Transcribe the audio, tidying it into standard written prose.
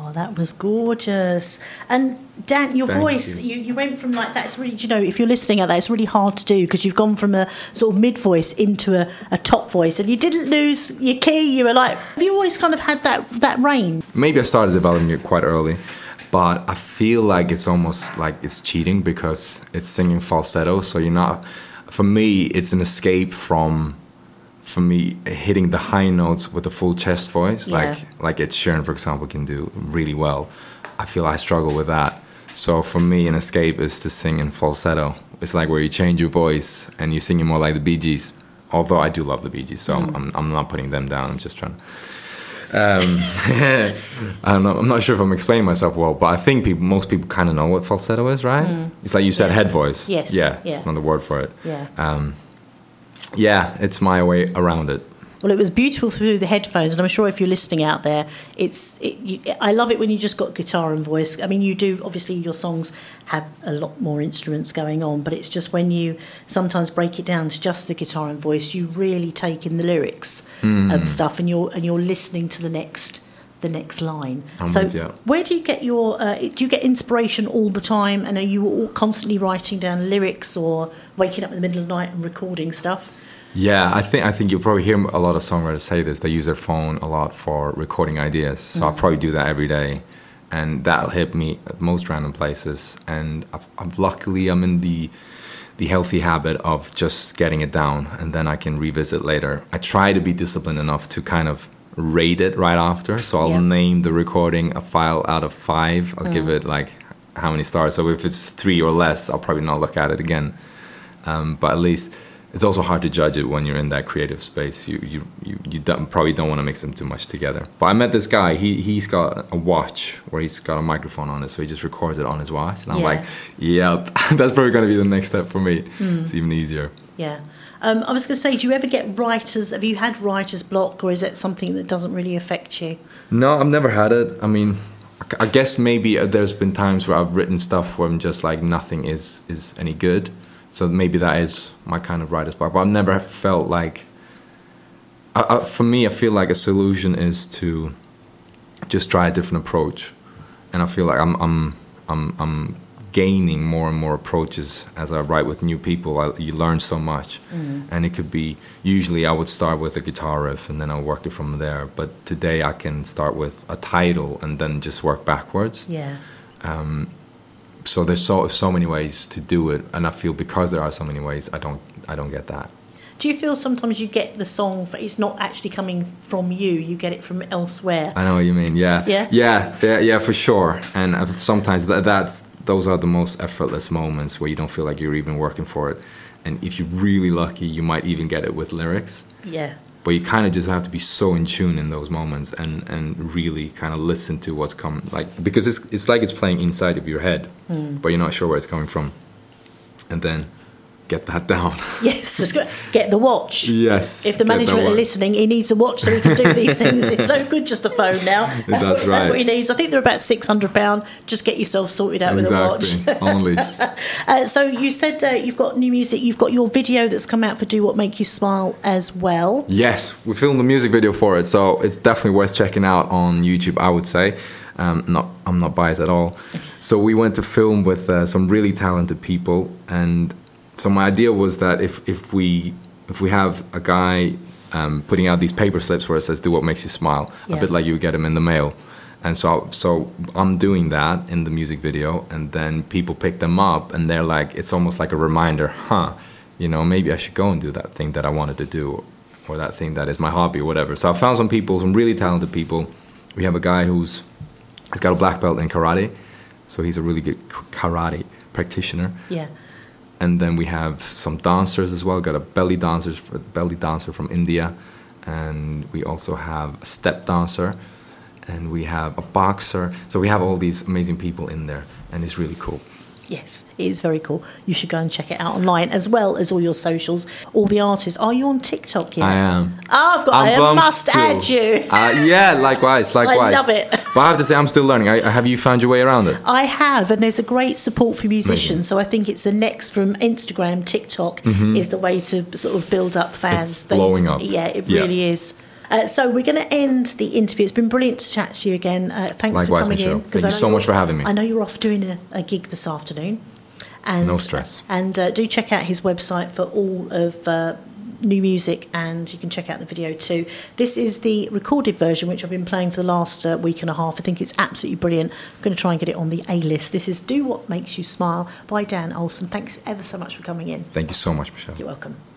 Oh, that was gorgeous. And Dan, your Thank voice, you went from like, that's really, you know, if you're listening at that, it's really hard to do because you've gone from a sort of mid voice into a top voice, and you didn't lose your key. You were like, have you always kind of had that range? Maybe I started developing it quite early, but I feel like it's almost like it's cheating because it's singing falsetto. So you're not, for me, it's an escape from, for me, hitting the high notes with a full chest voice, like Ed Sheeran, for example, can do really well. I feel I struggle with that. So for me, an escape is to sing in falsetto. It's like where you change your voice and you're singing more like the Bee Gees. Although I do love the Bee Gees, so I'm not putting them down. I'm just trying to... I'm not sure if I'm explaining myself well, but I think most people kind of know what falsetto is, right? It's like you said, head voice. Yes. Yeah. Yeah. Another word for it. Yeah. Yeah, it's my way around it. Well, it was beautiful through the headphones, and I'm sure if you're listening out there, I love it when you just got guitar and voice. I mean, you do, obviously your songs have a lot more instruments going on, but it's just when you sometimes break it down to just the guitar and voice, you really take in the lyrics of stuff, and you're listening to the next line. Where do you get your do you get inspiration all the time, and are you all constantly writing down lyrics or waking up in the middle of the night and recording stuff? Yeah, I think you'll probably hear a lot of songwriters say this. They use their phone a lot for recording ideas. So I'll probably do that every day. And that'll hit me at most random places. And luckily, I'm in the healthy habit of just getting it down. And then I can revisit later. I try to be disciplined enough to kind of rate it right after. So I'll name the recording a file out of 5. I'll give it like how many stars. So if it's 3 or less, I'll probably not look at it again. But at least... It's also hard to judge it when you're in that creative space. You probably don't want to mix them too much together. But I met this guy. He's got a watch where he's got a microphone on it, so he just records it on his watch. And I'm like, yep, that's probably going to be the next step for me. It's even easier. Yeah. I was going to say, do you ever get writers? Have you had writer's block, or is it something that doesn't really affect you? No, I've never had it. I mean, I guess maybe there's been times where I've written stuff where I'm just like nothing is any good. So maybe that is my kind of writer's block. But I've never felt like... for me, I feel like a solution is to just try a different approach. And I feel like I'm gaining more and more approaches as I write with new people. You learn so much. And it could be... Usually I would start with a guitar riff and then I'll work it from there. But today I can start with a title and then just work backwards. Yeah. So there's so many ways to do it, and I feel because there are so many ways, I don't get that. Do you feel sometimes you get the song, it's not actually coming from you get it from elsewhere? I know what you mean. Yeah, for sure. And sometimes those are the most effortless moments where you don't feel like you're even working for it. And if you're really lucky, you might even get it with lyrics. Yeah. But you kind of just have to be so in tune in those moments and really kind of listen to what's coming. Like, because it's like it's playing inside of your head, but you're not sure where it's coming from. And then get that down. Yes, get the watch. Yes. If the management are listening, he needs a watch so he can do these things. It's no good just a phone now. That's what he needs. I think they're about £600. Just get yourself sorted out with a watch. Only. So you said you've got new music. You've got your video that's come out for Do What Make You Smile as well. Yes, we filmed a music video for it, so it's definitely worth checking out on YouTube, I would say. I'm not biased at all. So we went to film with some really talented people, and so my idea was that if we have a guy putting out these paper slips where it says "Do what makes you smile," a bit like you would get them in the mail, and so I'm doing that in the music video, and then people pick them up, and they're like, it's almost like a reminder, maybe I should go and do that thing that I wanted to do, or that thing that is my hobby, or whatever. So I found some really talented people. We have a guy he's got a black belt in karate, so he's a really good karate practitioner. Yeah. And then we have some dancers as well. Got a belly dancer from India, and we also have a step dancer, and we have a boxer. So we have all these amazing people in there, and it's really cool. Yes, it is very cool. You should go and check it out online, as well as all your socials, all the artists. Are you on TikTok yet? I am. I must add you. Yeah, likewise. I love it. But I have to say, I'm still learning. Have you found your way around it? I have, and there's a great support for musicians. Amazing. So I think it's the next from Instagram, TikTok is the way to sort of build up fans. It's blowing up. Yeah, it really is. So we're going to end the interview. It's been brilliant to chat to you again. Thanks Likewise, for coming Michelle. in. Thank you so much for having me. I know you're off doing a gig this afternoon. And, no stress. And do check out his website for all of new music, and you can check out the video too. This is the recorded version, which I've been playing for the last week and a half. I think it's absolutely brilliant. I'm going to try and get it on the A-list. This is Do What Makes You Smile by Dan Olsen. Thanks ever so much for coming in. Thank you so much, Michelle. You're welcome.